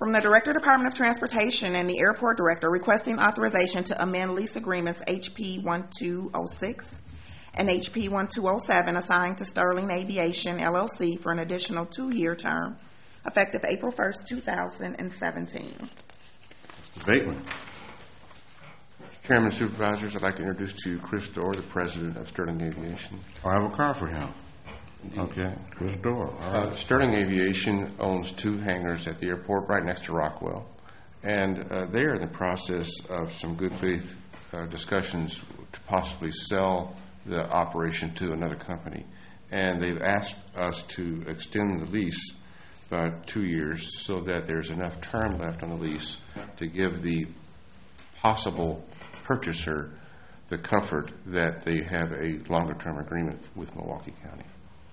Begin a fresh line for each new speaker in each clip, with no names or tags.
From the Director, Department of Transportation, and the Airport Director requesting authorization to amend lease agreements HP 1206 and HP 1207 assigned to Sterling Aviation, LLC for an additional 2-year term, effective April 1st, 2017.
Mr. Bateman.
Mr. Chairman, Supervisors, I'd like to introduce to you Chris Dorr, the President of Sterling Aviation.
I have a car for him. Okay, Chris Dorr. All right.
Sterling Aviation owns 2 hangars at the airport right next to Rockwell, and they are in the process of some good faith discussions to possibly sell the operation to another company. And they've asked us to extend the lease by 2 years so that there's enough term left on the lease to give the possible purchaser the comfort that they have a longer-term agreement with Milwaukee County.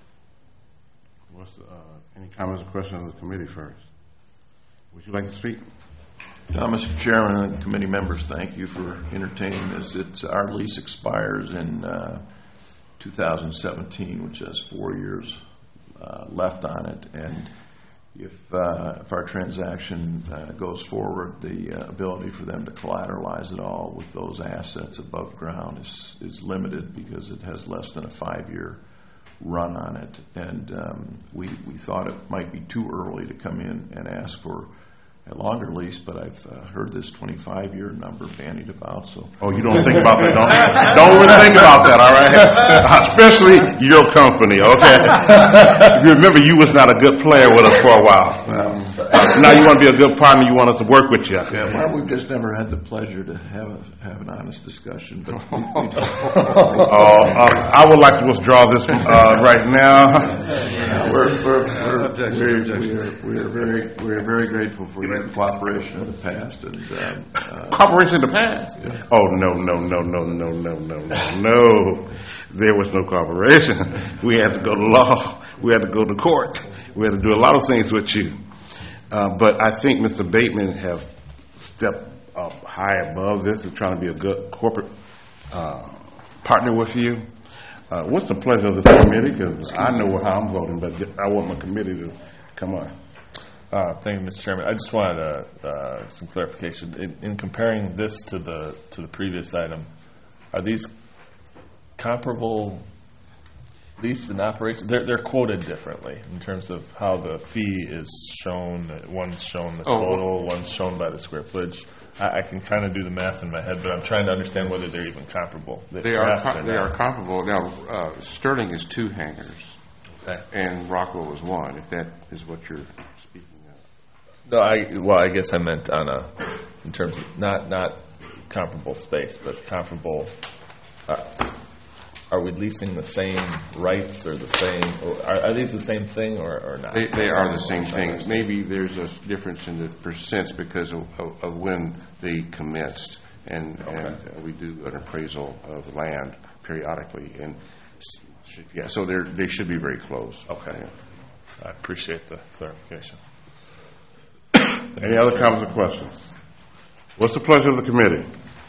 Any comments or questions of the committee first? Would you like to speak?
Mr. Chairman and committee members, thank you for entertaining this. Our lease expires in 2017, which has 4 years left on it, and if our transaction goes forward, the ability for them to collateralize it all with those assets above ground is limited because it has less than a 5-year run on it, and we thought it might be too early to come in and ask for a longer lease, but I've heard this 25-year number bandied about. So,
you don't think about that, don't you? Don't really think about that, all right? Especially your company, okay? If you remember, you was not a good player with us for a while. Now you want to be a good partner. You want us to work with you.
Yeah, well, we've just never had the pleasure to have an honest discussion. But
I would like to withdraw this right now.
We're very grateful for your cooperation in the past. And
cooperation in the past?
Yeah.
Oh, no. There was no cooperation. We had to go to law. We had to go to court. We had to do a lot of things with you. But I think Mr. Bateman have stepped up high above this and trying to be a good corporate partner with you. What's the pleasure of this committee? Because I know how I'm voting, but I want my committee to come on.
Thank you, Mr. Chairman. I just wanted some clarification. In comparing this to the previous item, are these comparable lease and operation? They're quoted differently in terms of how the fee is shown. One's shown the total, one's shown by the square footage. I can kind of do the math in my head, but I'm trying to understand whether they're even comparable.
They are comparable. Now, Sterling is 2 hangars, okay, and Rockwell is 1, if that is what you're speaking of.
No, I guess I meant in terms of not comparable space, but comparable. Are we leasing the same rights or the same? Are these the same thing or not?
They are the same thing. Maybe there's a difference in the percents because of when they commenced, and we do an appraisal of land periodically, and yeah, so they should be very close.
Okay, yeah. I appreciate the clarification.
Any other comments or questions? What's the pleasure of the committee?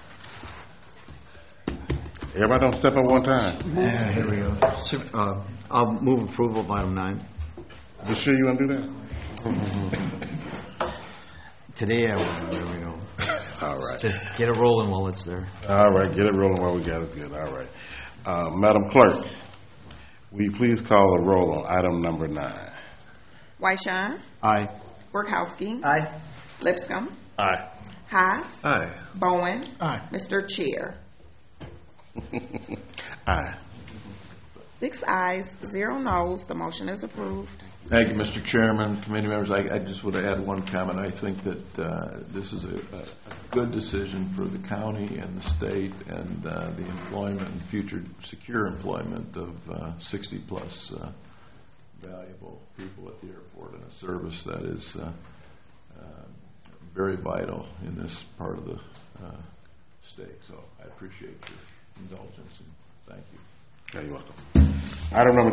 Everybody don't step up one time.
Yeah, here we go. I'll move approval of item 9.
You sure you want to do that?
Today I will. There we go.
All right.
Just get it rolling while it's there.
All right, get it rolling while we got it good. All right. Madam Clerk, will you please call the roll on item number 9?
Weishan.
Aye.
Workowski.
Aye.
Lipscomb.
Aye.
Haas.
Aye.
Bowen.
Aye.
Mr. Chair.
Aye.
6 ayes, 0 noes. The motion is approved.
Thank you, Mr. Chairman, committee members. I just would add one comment. I think that this is a good decision for the county and the state and the employment and future secure employment of 60-plus valuable people at the airport, and a service that is very vital in this part of the state. So I appreciate your indulgence, and thank you.
You're welcome. Item number